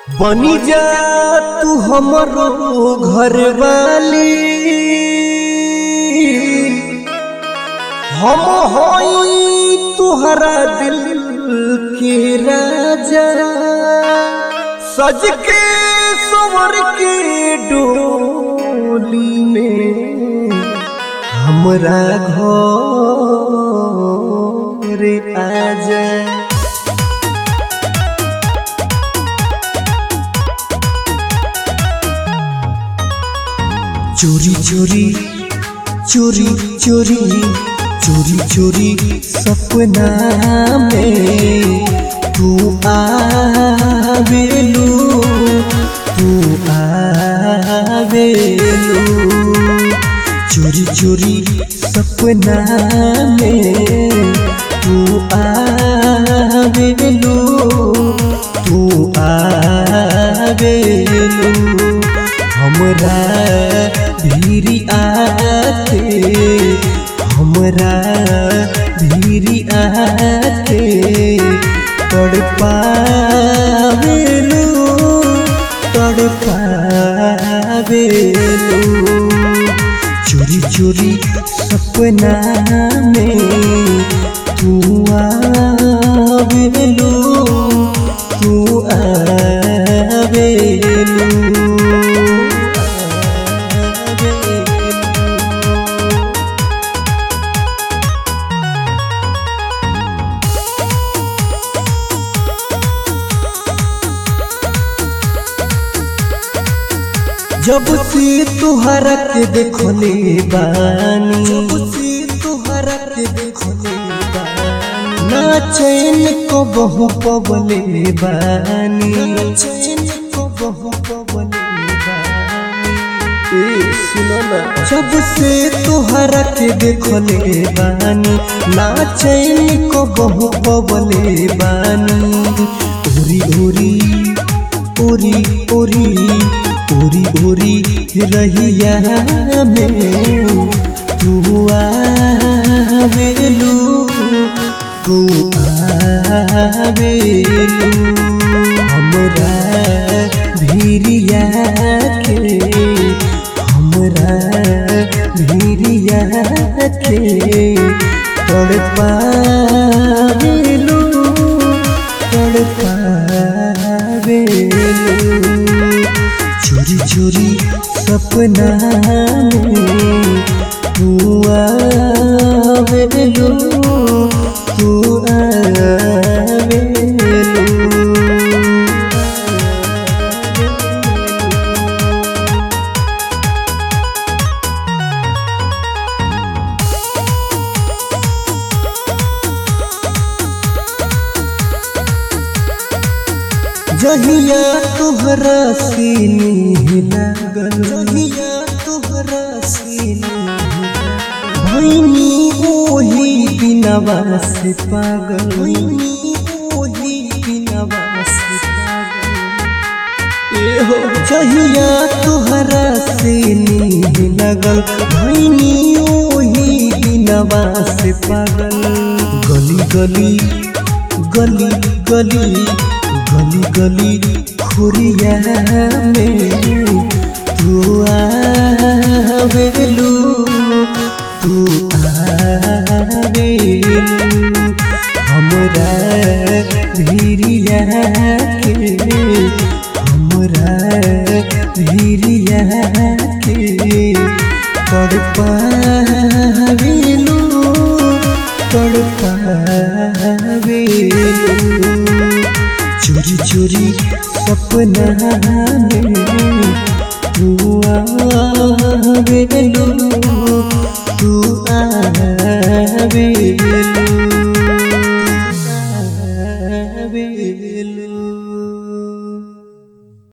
बनी जा तू हमरो घर वाली, हम होई तुहरा दिल के राजा। सज के संवर के डोली में हमरा घर आजा। चोरी चोरी चोरी चोरी चोरी चोरी सपना में तू आवेलू, तू आवेलू। चोरी चोरी सपना में तू आवेलू, तू आवेलू। हमरा धीरी आके, हमरा धीरी आके तड़पावेलू, तड़पावेलू। चोरी चोरी सपना में तू आवेलू, तू आवेलू। जब से तुहरा के देखले बानी, जब से तुहरा के देखले बानी, ना चैन को बहु पवले बानी, ना चैन को बहु पवले बानी। सुनो ना, जब से तुहरा के देखले बानी, ना चैन को बहु पवले बानी। ओरी ओरी ओरी ओरी ओरी ओरी रहिया में तू आवेलू, तू आवेलू। हमरा धीरिया के, हमरा धीरिया के तड़पावेलू, तड़पावेलू। चोरी चोरी सपना में तू आवेलू, तू आवेलू। जहिया तुहरा सीने लागल, जहिया तुहरा सीने भैनी ओही बिनवा से पागल, भैनी ओही बिनवा से पागल। जहिया तुहरा सीने लागल भैनी ओही बिनवा से पागल। गली गली गली गली गली गली खुरिया में तू आवेलू, तू आवेलू। हमरा धीरिया के, हमरा धीरिया के तड़पावेलू, तड़पावेलू। चोरी चोरी सपना में तू आवेलू, तू आवेलू।